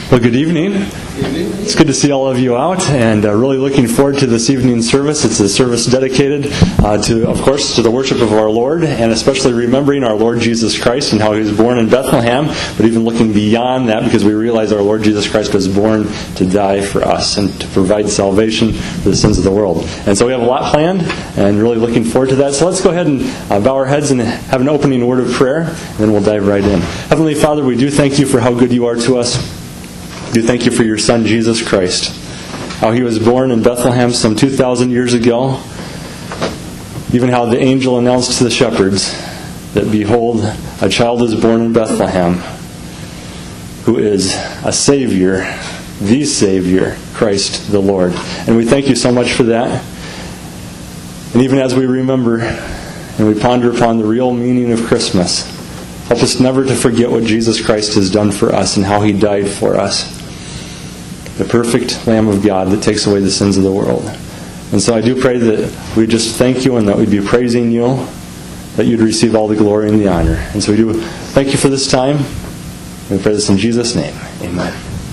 Well, good evening. It's good to see all of you out, and really looking forward to this evening's service. It's a service dedicated to, of course, to the worship of our Lord, and especially remembering our Lord Jesus Christ and how He was born in Bethlehem, but even looking beyond that, because we realize our Lord Jesus Christ was born to die for us and to provide salvation for the sins of the world. And so we have a lot planned, and really looking forward to that. So let's go ahead and bow our heads and have an opening word of prayer, and then we'll dive right in. Heavenly Father, we do thank you for how good you are to us. We do thank you for your Son, Jesus Christ. How He was born in Bethlehem some 2,000 years ago. Even how the angel announced to the shepherds that, behold, a child is born in Bethlehem who is a Savior, the Savior, Christ the Lord. And we thank you so much for that. And even as we remember and we ponder upon the real meaning of Christmas, help us never to forget what Jesus Christ has done for us and how He died for us. The perfect Lamb of God that takes away the sins of the world. And so I do pray that we just thank you and that we'd be praising you, that you'd receive all the glory and the honor. And so we do thank you for this time. We pray this in Jesus' name. Amen.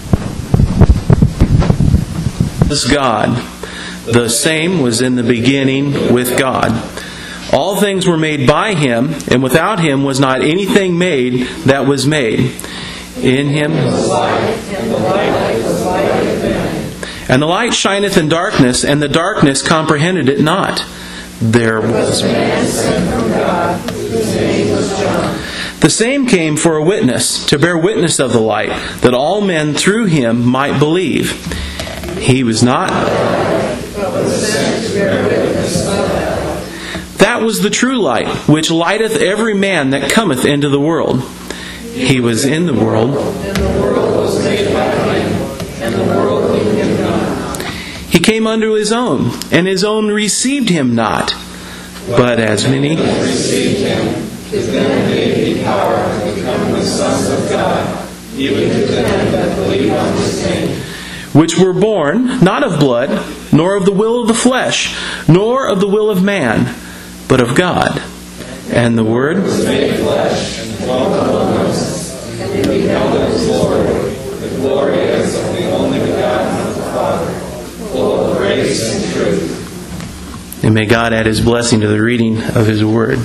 This God, the same was in the beginning with God. All things were made by Him, and without Him was not anything made that was made. In Him was life, and the light was light of men. And the light shineth in darkness, and the darkness comprehended it not. There was a man sent from God, whose name was John. The same came for a witness, to bear witness of the light, that all men through Him might believe. He was not, but was sent to bear witness of that. That was the true light, which lighteth every man that cometh into the world. He was in the world, and the world was made by Him, and the world knew Him not. He came unto His own, and His own received Him not. But as many received Him, to them gave He power to become the sons of God, even to them that believe on His name. Which were born not of blood, nor of the will of the flesh, nor of the will of man, but of God. And the Word was made flesh and dwelt among us, and we beheld His glory, the glory as of the only begotten of the Father, full of grace and truth. And may God add His blessing to the reading of His Word.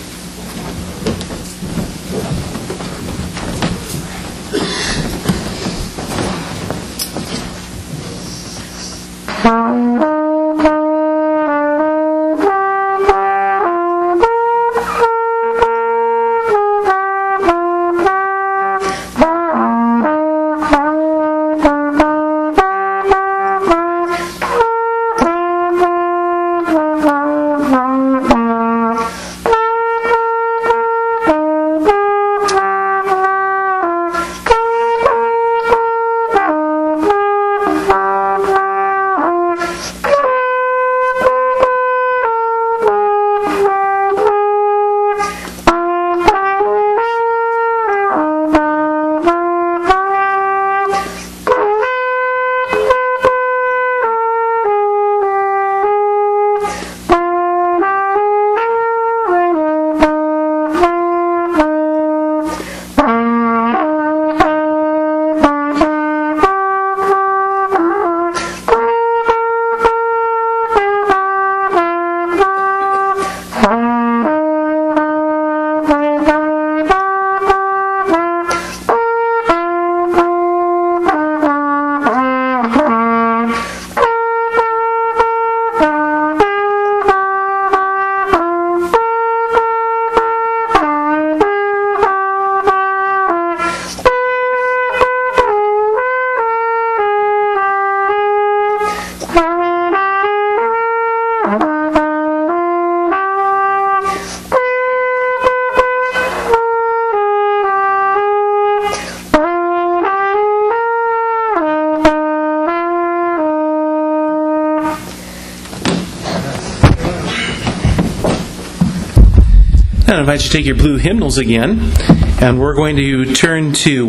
I invite you to take your blue hymnals again, and we're going to turn to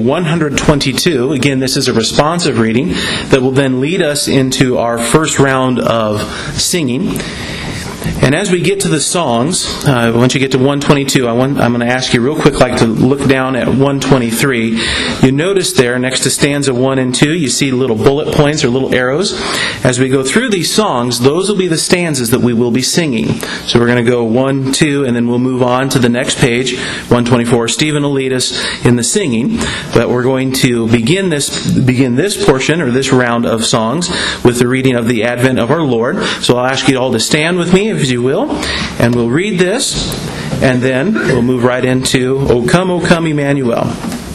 122. Again, this is a responsive reading that will then lead us into our first round of singing. And as we get to the songs, once you get to 122, I'm going to ask you real quick to look down at 123. You notice there, next to stanza 1 and 2, you see little bullet points or little arrows. As we go through these songs, those will be the stanzas that we will be singing. So we're going to go 1, 2, and then we'll move on to the next page, 124. Stephen will lead us in the singing, but we're going to begin this portion, or this round of songs, with the reading of the Advent of our Lord. So I'll ask you all to stand with me, if you will, and we'll read this, and then we'll move right into O Come, Emmanuel.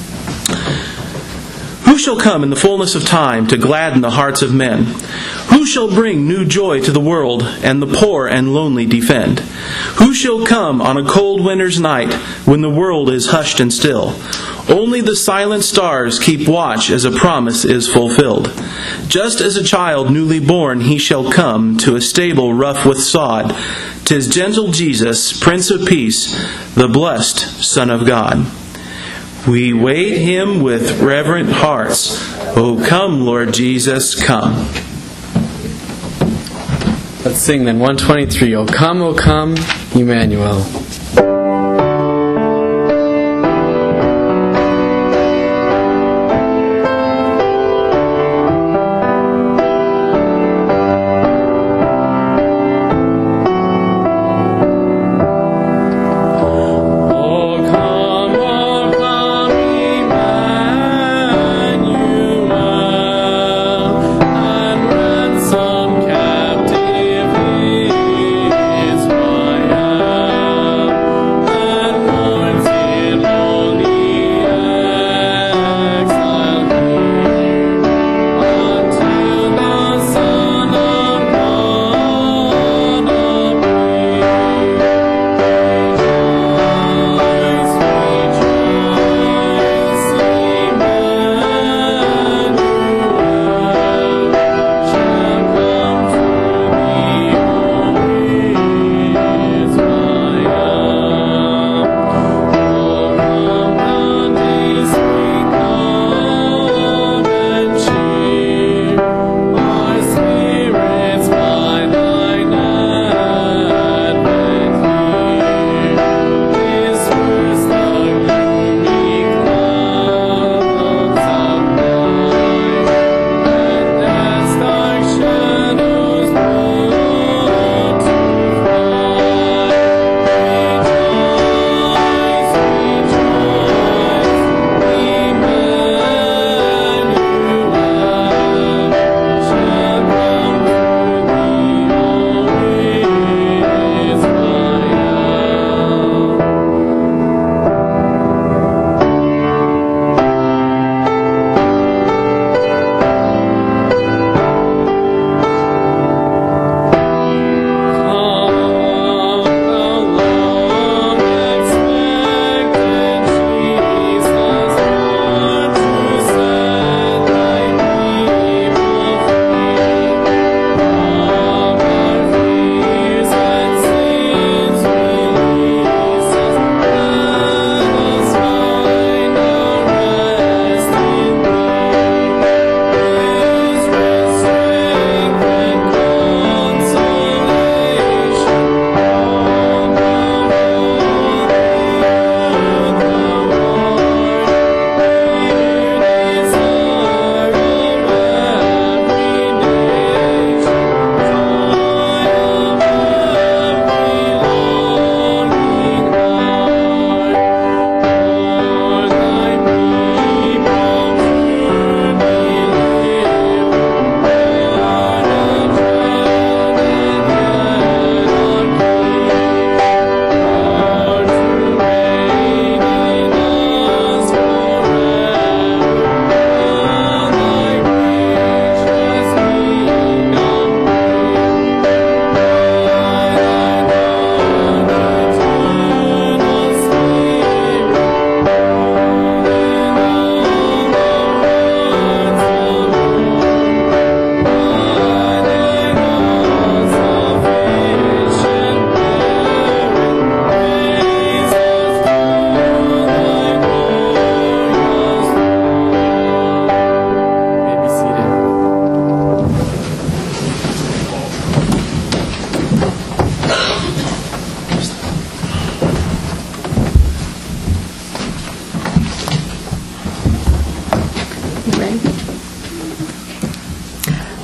Who shall come in the fullness of time to gladden the hearts of men? Who shall bring new joy to the world, and the poor and lonely defend? Who shall come on a cold winter's night, when the world is hushed and still? Only the silent stars keep watch as a promise is fulfilled. Just as a child newly born, he shall come to a stable rough with sod. 'Tis gentle Jesus, Prince of Peace, the blessed Son of God. We wait Him with reverent hearts. O come, Lord Jesus, come. Let's sing then 123. O come, Emmanuel. Captivity is my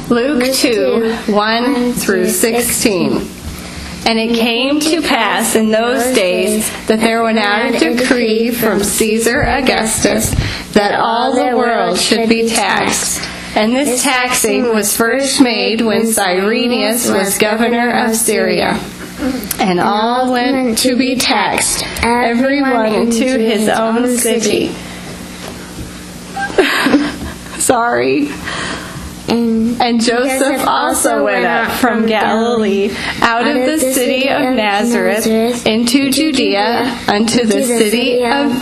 Luke 2, 1 through 16. And it came to pass in those days that there went out a decree from Caesar Augustus that all the world should be taxed. And this taxing was first made when Cyrenius was governor of Syria. And all went to be taxed, every one into his own city. Sorry. And Joseph also went up from Galilee, out of the city of Nazareth, into Judea, unto the city of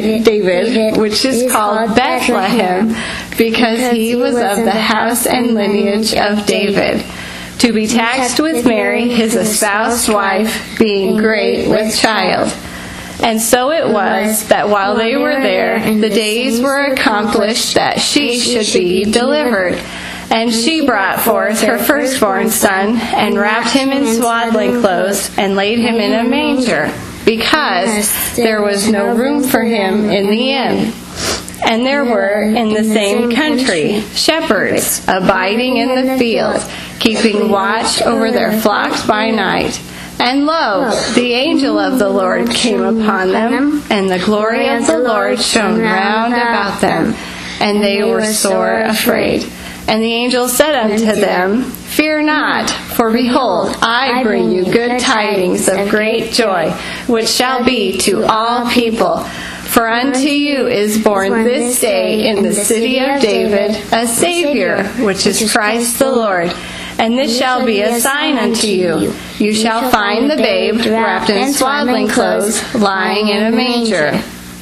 David, which is called Bethlehem, because he was of the house and lineage of David, to be taxed with Mary, his espoused wife, being great with child. And so it was that while they were there, the days were accomplished that she should be delivered. And she brought forth her firstborn son, and wrapped him in swaddling clothes, and laid him in a manger, because there was no room for him in the inn. And there were in the same country shepherds abiding in the field, keeping watch over their flocks by night. And lo, the angel of the Lord came upon them, and the glory of the Lord shone round about them, and they were sore afraid. And the angel said unto them, Fear not, for behold, I bring you good tidings of great joy, which shall be to all people. For unto you is born this day in the city of David a Savior, which is Christ the Lord. And this shall be a sign unto you. You shall find the babe wrapped in swaddling clothes, lying in a manger.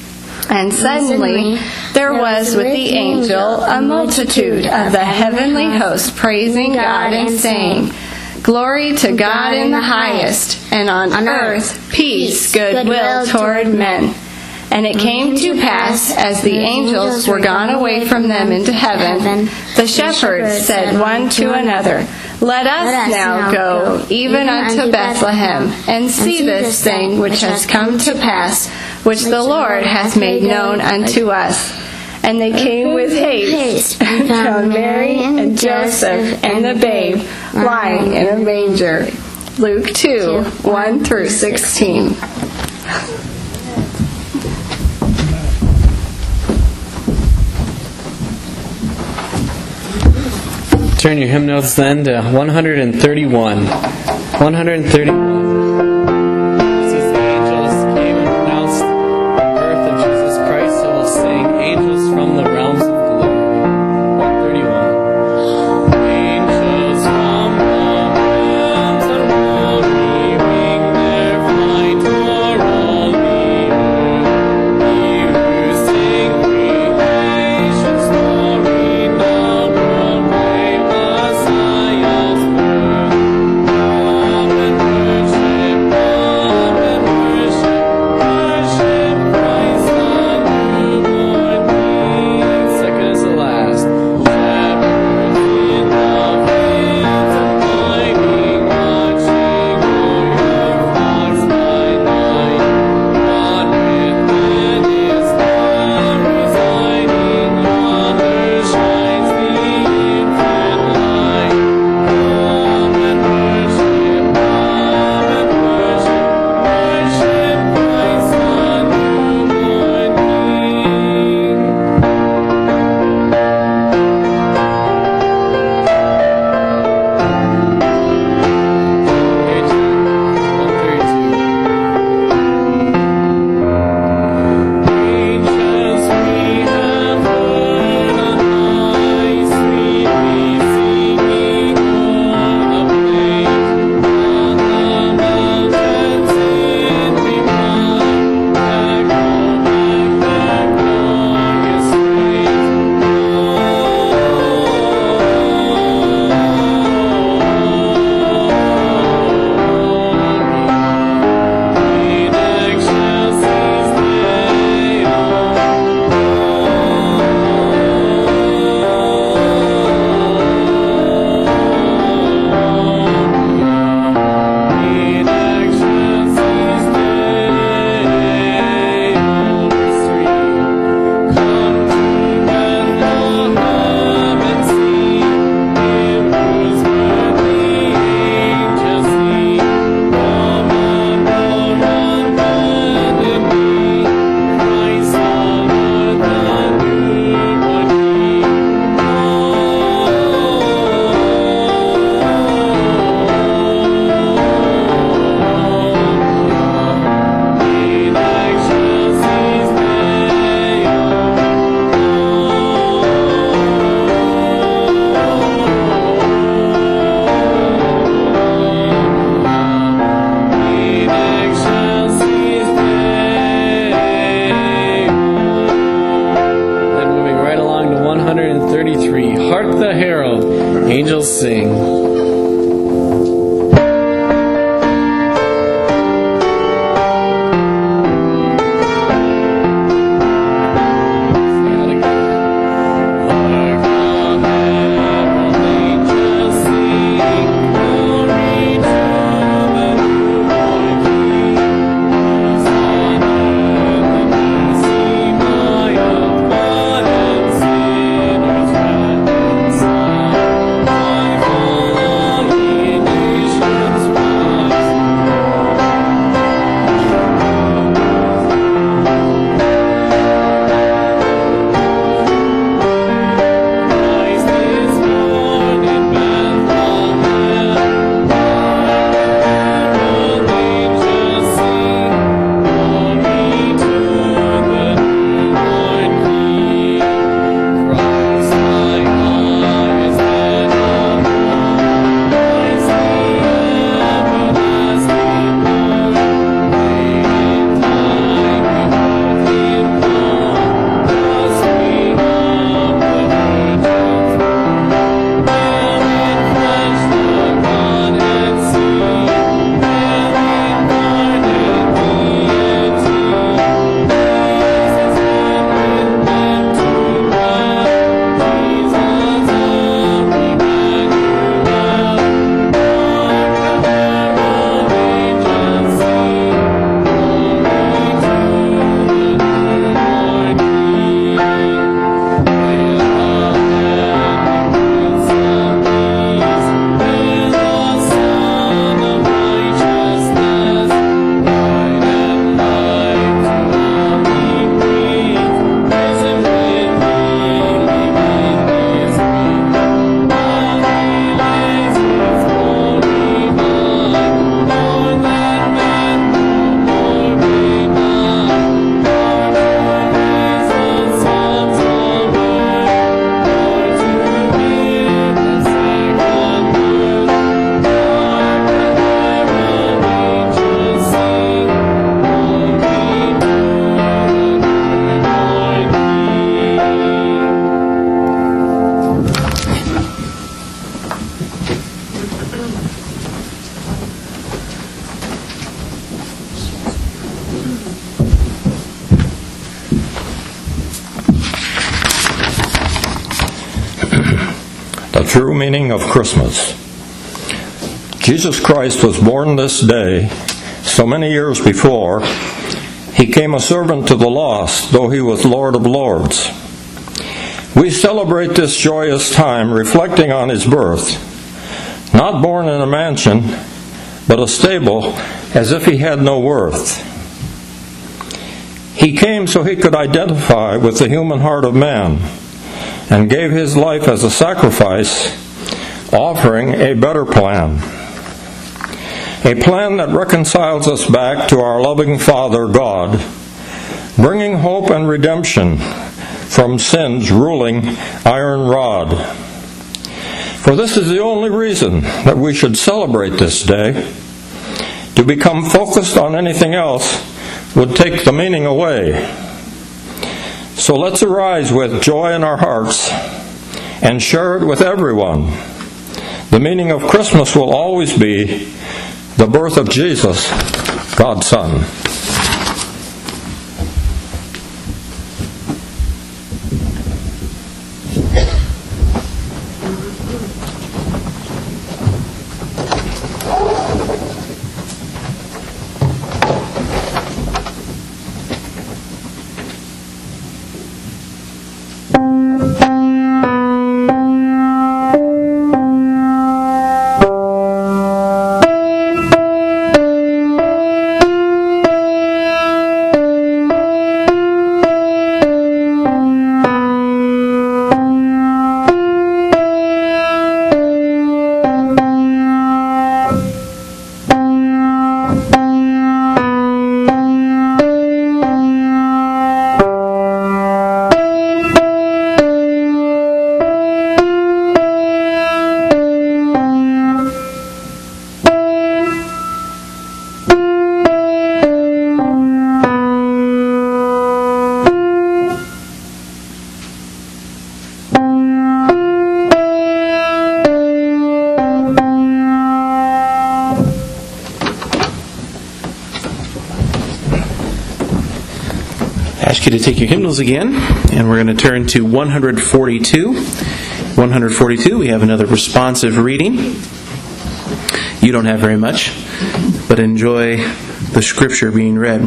And suddenly there was with the angel a multitude of the heavenly host praising God and saying, Glory to God in the highest, and on earth peace, goodwill toward men. And it came to pass, as the angels were gone away from them into heaven, the shepherds said one to another, Let us now go even unto Bethlehem, and see this thing which has come to pass, which the Lord hath made known unto us. And they came with haste, and found Mary and Joseph and the babe lying in a manger. Luke 2, 1 through 16. Turn your hymn notes then to 131. 131. This is the angels came and pronounced the birth of Jesus Christ, so we'll sing Angels from the Realms of Glory. 131. Angels from the realms of glory, wing their flight o'er all the earth. He who sing creation's story now proclaim Messiah's birth. Love and true meaning of Christmas. Jesus Christ was born this day, so many years before. He came a servant to the lost, though he was Lord of Lords. We celebrate this joyous time reflecting on his birth, not born in a mansion, but a stable, as if he had no worth. He came so he could identify with the human heart of man, and gave his life as a sacrifice, offering a better plan. A plan that reconciles us back to our loving Father, God, bringing hope and redemption from sin's ruling iron rod. For this is the only reason that we should celebrate this day. To become focused on anything else would take the meaning away. So let's arise with joy in our hearts and share it with everyone. The meaning of Christmas will always be the birth of Jesus, God's Son. You to take your hymnals again, and we're going to turn to 142. 142, we have another responsive reading. You don't have very much, but enjoy the scripture being read.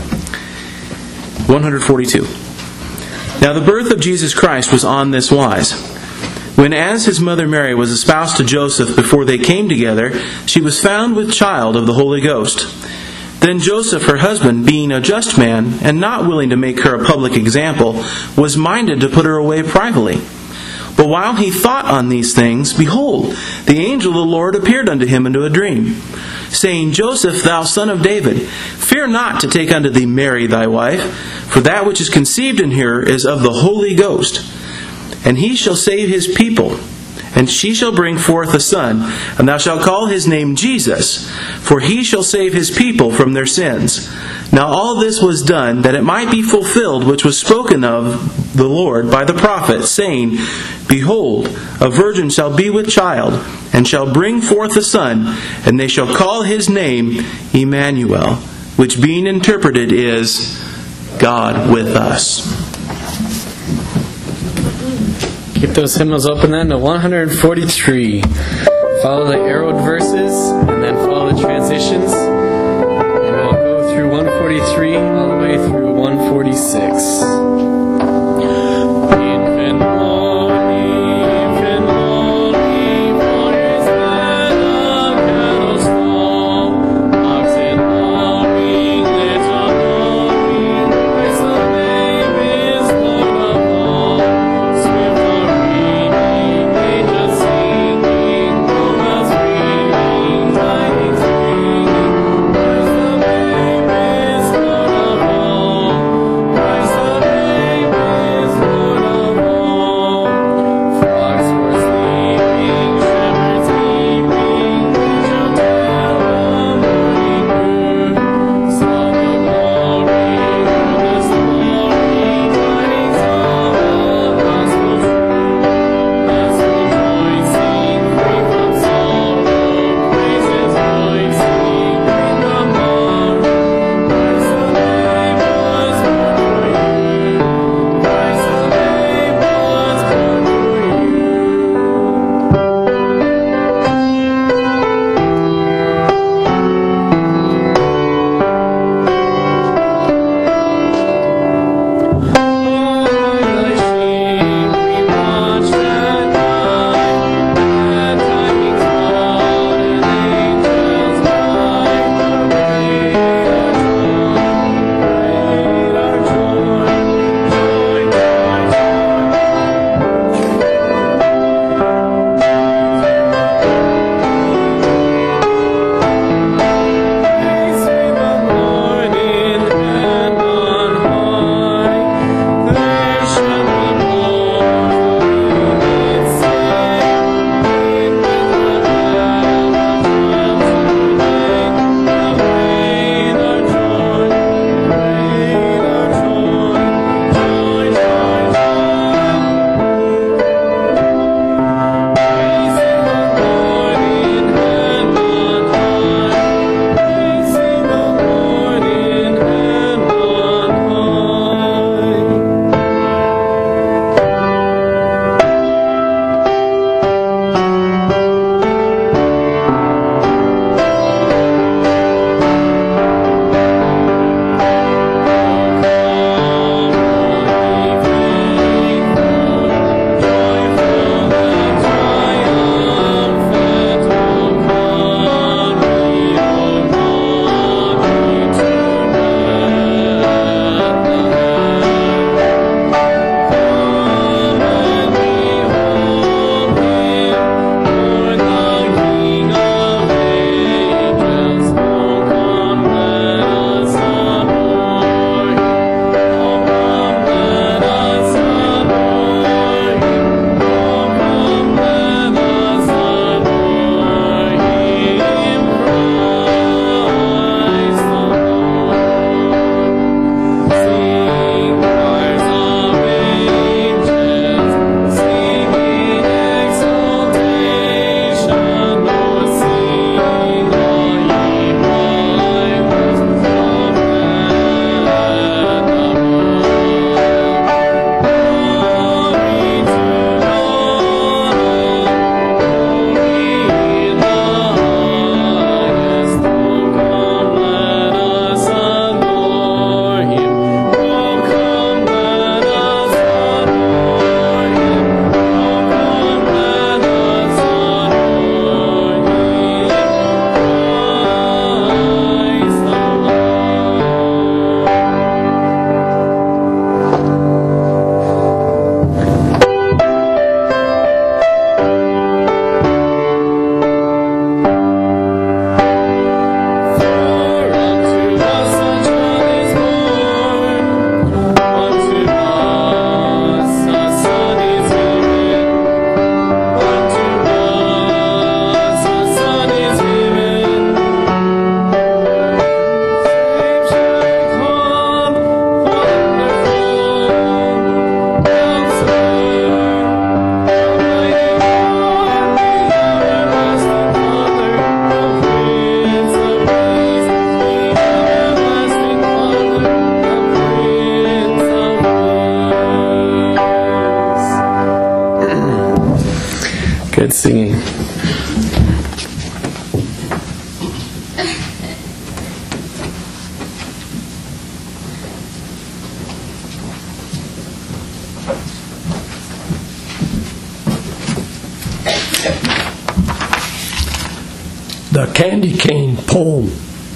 142. Now the birth of Jesus Christ was on this wise. When as his mother Mary was espoused to Joseph before they came together, she was found with child of the Holy Ghost. Then Joseph, her husband, being a just man, and not willing to make her a public example, was minded to put her away privately. But while he thought on these things, behold, the angel of the Lord appeared unto him into a dream, saying, Joseph, thou son of David, fear not to take unto thee Mary thy wife, for that which is conceived in her is of the Holy Ghost. And he shall save his people, and she shall bring forth a son, and thou shalt call his name Jesus, for he shall save his people from their sins. Now all this was done, that it might be fulfilled which was spoken of the Lord by the prophet, saying, Behold, a virgin shall be with child, and shall bring forth a son, and they shall call his name Emmanuel, which being interpreted is, God with us. Keep those hymnals open then to 143. Follow the arrowed verses and then follow the transitions. And we'll go through 143 all the way through 146. singing. The Candy Cane poem.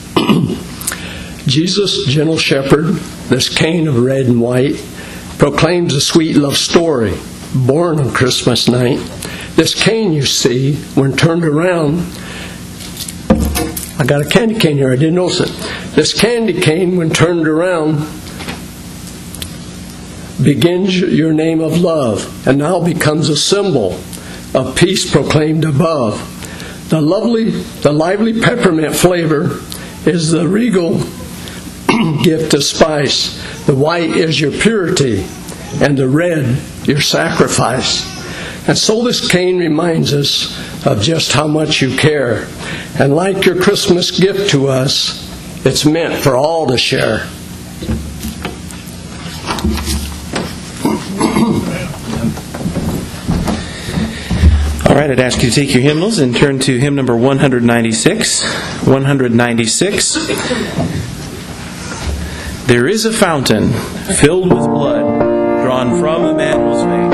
Jesus, gentle shepherd, this cane of red and white, proclaims a sweet love story, born on Christmas night. This cane, you see, when turned around, I got a candy cane here, I didn't notice it. This candy cane, when turned around, begins your name of love, and now becomes a symbol of peace proclaimed above. The lively peppermint flavor is the regal gift of spice. The white is your purity, and the red your sacrifice. And so this cane reminds us of just how much you care. And like your Christmas gift to us, it's meant for all to share. All right, I'd ask you to take your hymnals and turn to hymn number 196. 196. There is a fountain filled with blood drawn from Emmanuel's vein.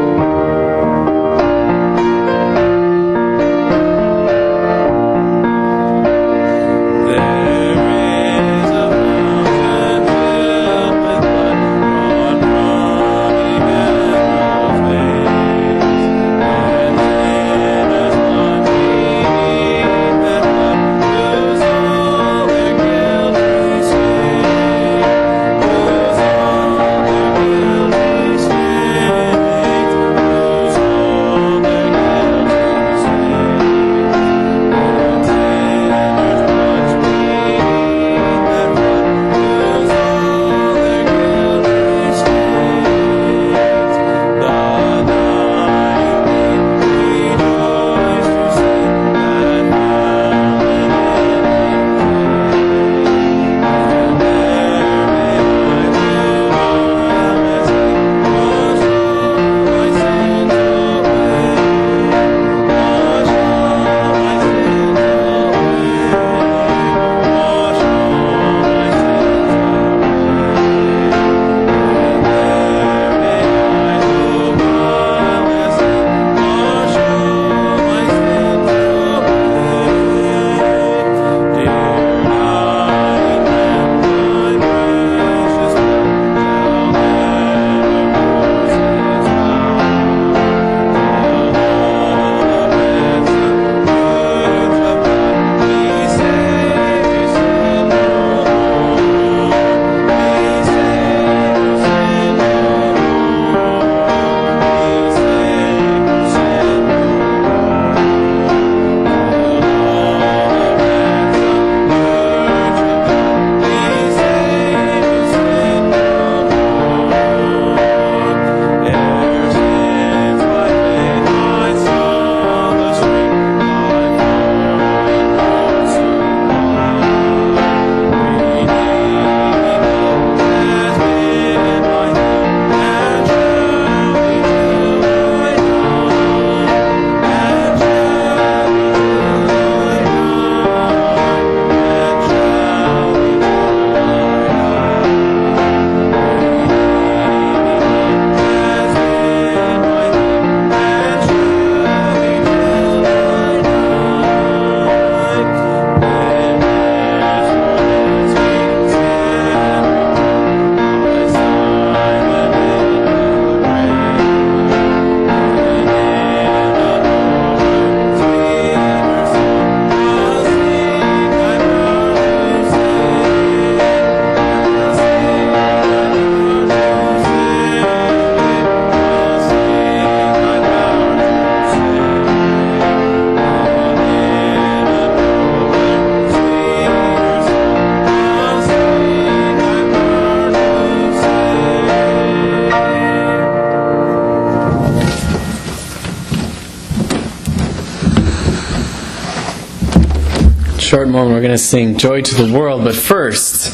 Short moment, we're going to sing Joy to the World, but first,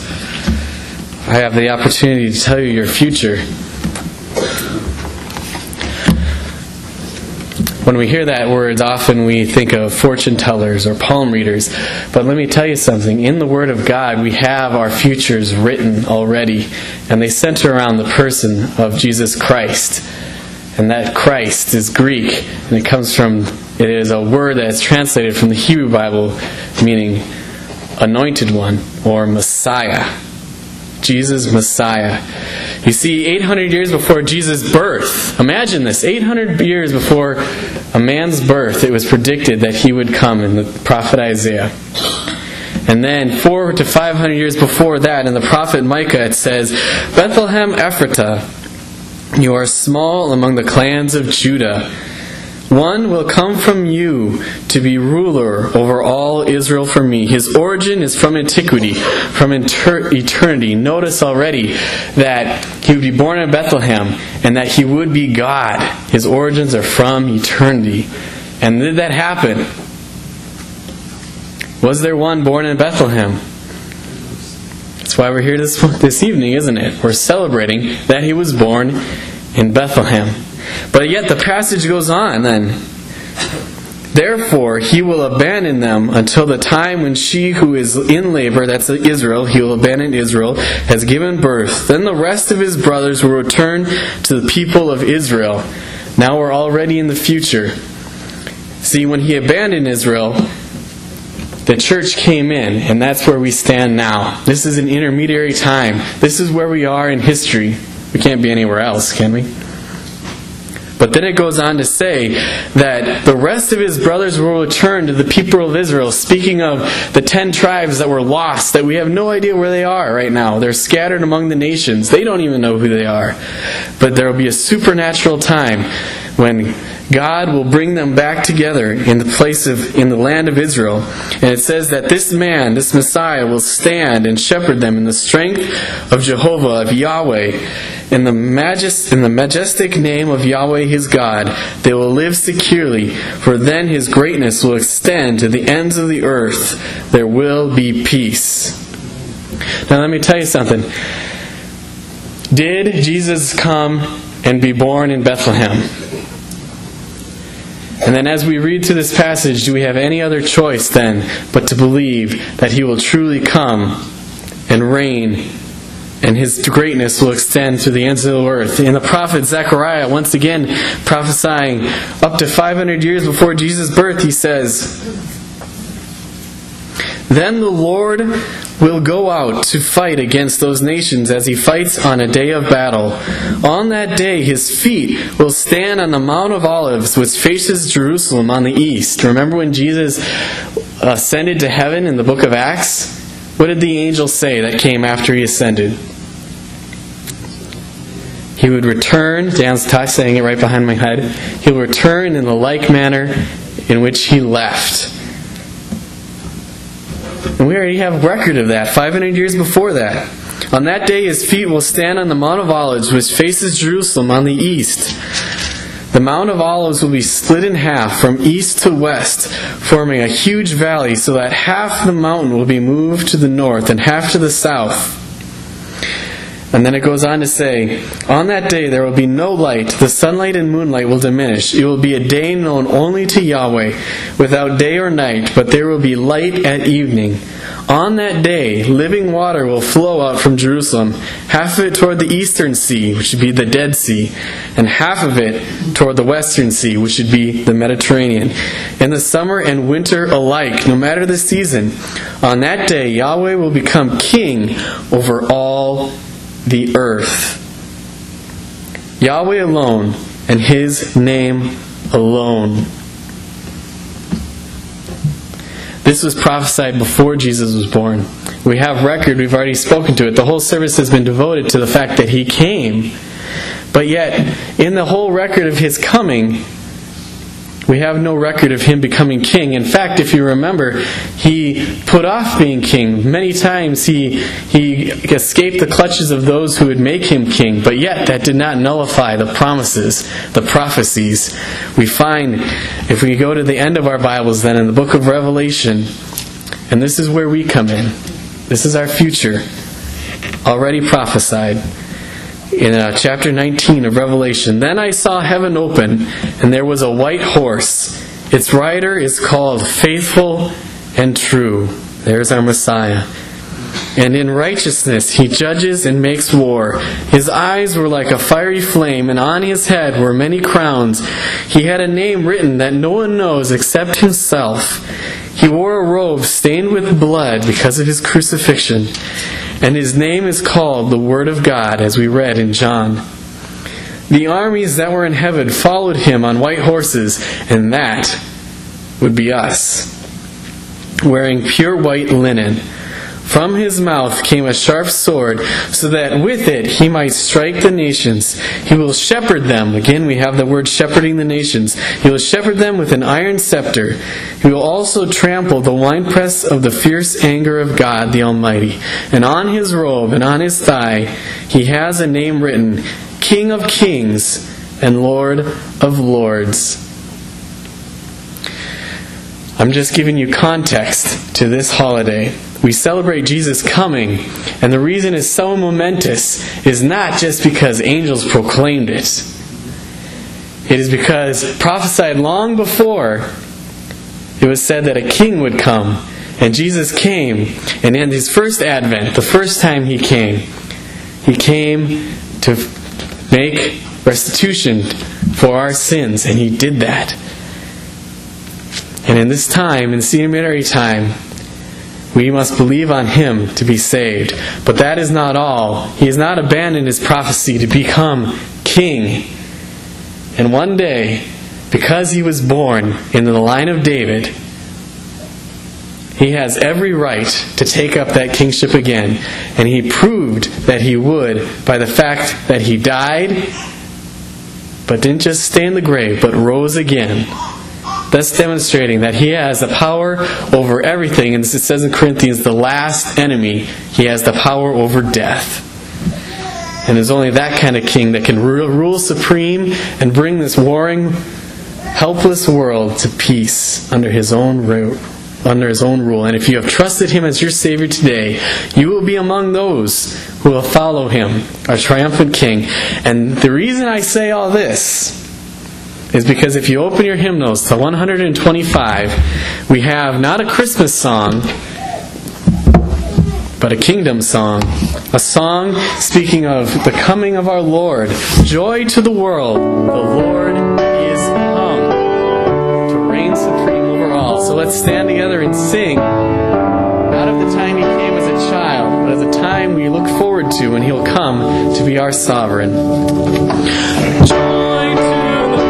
I have the opportunity to tell you your future. when we hear that word, often we think of fortune tellers or palm readers. But let me tell you something. In the Word of God, we have our futures written already. And they center around the person of Jesus Christ. And that Christ is Greek. And it is a word that is translated from the Hebrew Bible, meaning anointed one or Messiah. Jesus Messiah. You see, 800 years before Jesus' birth, imagine this, 800 years before a man's birth, it was predicted that he would come in the prophet Isaiah. And then 400 to 500 years before that, in the prophet Micah, it says, Bethlehem Ephratah, you are small among the clans of Judah. One will come from you to be ruler over all Israel for me. His origin is from antiquity, from eternity. Notice already that he would be born in Bethlehem and that he would be God. His origins are from eternity. And did that happen? Was there one born in Bethlehem? That's why we're here this evening, isn't it? We're celebrating that he was born in Bethlehem. But yet the passage goes on then. Therefore he will abandon them until the time when she who is in labor, that's Israel, he will abandon Israel, has given birth. Then the rest of his brothers will return to the people of Israel. Now we're already in the future. See, when he abandoned Israel, the church came in, and that's where we stand now. This is an intermediary time. This is where we are in history. We can't be anywhere else, can we? But then it goes on to say that the rest of his brothers will return to the people of Israel, speaking of the 10 tribes that were lost, that we have no idea where they are right now. They're scattered among the nations. They don't even know who they are. But there will be a supernatural time when God will bring them back together in the land of Israel. And it says that this man, this Messiah, will stand and shepherd them in the strength of Jehovah, of Yahweh. In the majestic name of Yahweh his God, they will live securely, for then his greatness will extend to the ends of the earth. There will be peace. Now let me tell you something. Did Jesus come and be born in Bethlehem? And then as we read through this passage, do we have any other choice then but to believe that he will truly come and reign, and his greatness will extend to the ends of the earth? In the prophet Zechariah, once again prophesying up to 500 years before Jesus' birth, he says, Then the Lord will go out to fight against those nations as he fights on a day of battle. On that day his feet will stand on the Mount of Olives, which faces Jerusalem on the east. Remember when Jesus ascended to heaven in the book of Acts? What did the angel say that came after he ascended? He would return, Dan's saying it right behind my head, he will return in the like manner in which he left. And we already have record of that, 500 years before that. On that day his feet will stand on the Mount of Olives, which faces Jerusalem on the east. The Mount of Olives will be split in half from east to west, forming a huge valley, so that half the mountain will be moved to the north and half to the south. And then it goes on to say, On that day there will be no light, the sunlight and moonlight will diminish. It will be a day known only to Yahweh, without day or night, but there will be light at evening. On that day, living water will flow out from Jerusalem, half of it toward the eastern sea, which would be the Dead Sea, and half of it toward the western sea, which would be the Mediterranean. In the summer and winter alike, no matter the season, on that day Yahweh will become king over all the earth. Yahweh alone, and his name alone. This was prophesied before Jesus was born. We have record, we've already spoken to it. The whole service has been devoted to the fact that he came. But yet, in the whole record of his coming, we have no record of him becoming king. In fact, if you remember, he put off being king. Many times he escaped the clutches of those who would make him king. But yet, that did not nullify the promises, the prophecies. We find, if we go to the end of our Bibles then, in the book of Revelation, and this is where we come in. This is our future, already prophesied. in chapter 19 of Revelation. Then I saw heaven open, and there was a white horse. Its rider is called Faithful and True. There's our Messiah. And in righteousness he judges and makes war. His eyes were like a fiery flame, and on his head were many crowns. He had a name written that no one knows except himself. He wore a robe stained with blood because of his crucifixion. And his name is called the Word of God, as we read in John. The armies that were in heaven followed him on white horses, and that would be us, wearing pure white linen. From his mouth came a sharp sword, so that with it he might strike the nations. He will shepherd them. Again, we have the word shepherding the nations. He will shepherd them with an iron scepter. He will also trample the winepress of the fierce anger of God the Almighty. And on his robe and on his thigh he has a name written, King of Kings and Lord of Lords. I'm just giving you context to this holiday. We celebrate Jesus coming, and the reason it's so momentous is not just because angels proclaimed it. It is because prophesied long before, it was said that a king would come, and Jesus came, and in his first advent, the first time he came to make restitution for our sins, and he did that. And in this time, in the intermediary time, we must believe on him to be saved. But that is not all. He has not abandoned his prophecy to become king. And one day, because he was born into the line of David, he has every right to take up that kingship again. And he proved that he would by the fact that he died, but didn't just stay in the grave, but rose again. Thus demonstrating that he has the power over everything. And it says in Corinthians, the last enemy, he has the power over death. And there's only that kind of king that can rule supreme and bring this warring, helpless world to peace under his own rule. And if you have trusted him as your Savior today, you will be among those who will follow him, our triumphant king. And the reason I say all this is because if you open your hymnals to 125, we have not a Christmas song, but a kingdom song. A song speaking of the coming of our Lord. Joy to the world, the Lord is come to reign supreme over all. So let's stand together and sing, not of the time he came as a child, but of the time we look forward to when he'll come to be our sovereign. Joy to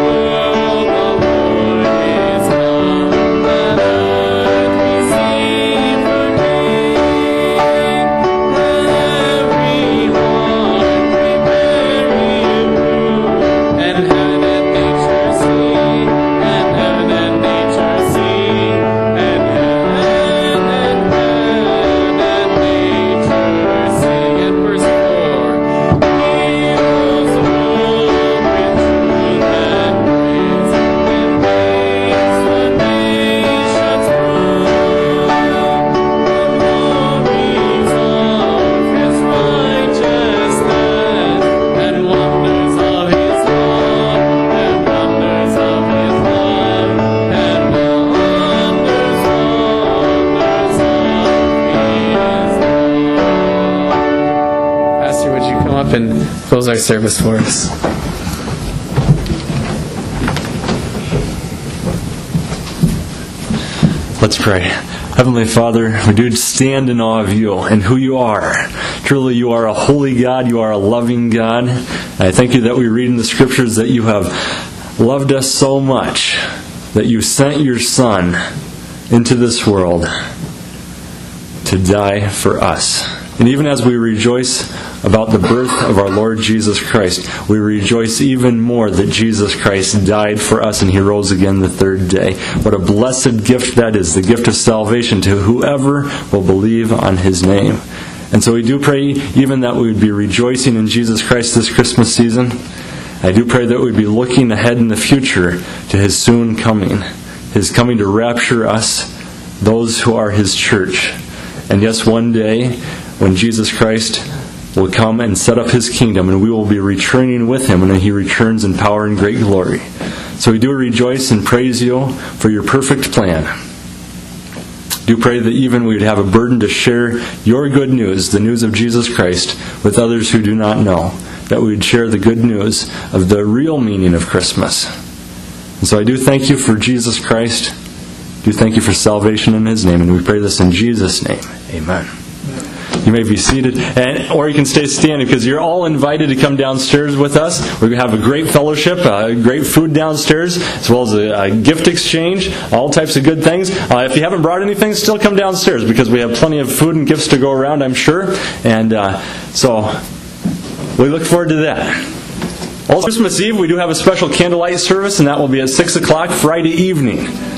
and close our service for us. Let's pray. Heavenly Father, we do stand in awe of you and who you are. Truly, you are a holy God. You are a loving God. I thank you that we read in the Scriptures that you have loved us so much that you sent your Son into this world to die for us. And even as we rejoice about the birth of our Lord Jesus Christ, we rejoice even more that Jesus Christ died for us and he rose again the third day. What a blessed gift that is, the gift of salvation to whoever will believe on his name. And so we do pray even that we would be rejoicing in Jesus Christ this Christmas season. I do pray that we'd be looking ahead in the future to his soon coming. His coming to rapture us, those who are his church. And yes, one day, when Jesus Christ will come and set up His kingdom, and we will be returning with Him when He returns in power and great glory. So we do rejoice and praise You for Your perfect plan. Do pray that even we would have a burden to share Your good news, the news of Jesus Christ, with others who do not know. That we would share the good news of the real meaning of Christmas. And so I do thank You for Jesus Christ. I do thank You for salvation in His name. And we pray this in Jesus' name. Amen. You may be seated, or you can stay standing, because you're all invited to come downstairs with us. We're going to have a great fellowship, great food downstairs, as well as a gift exchange, all types of good things. If you haven't brought anything, still come downstairs, because we have plenty of food and gifts to go around, I'm sure. And so we look forward to that. Also, Christmas Eve, we do have a special candlelight service, and that will be at 6 o'clock Friday evening.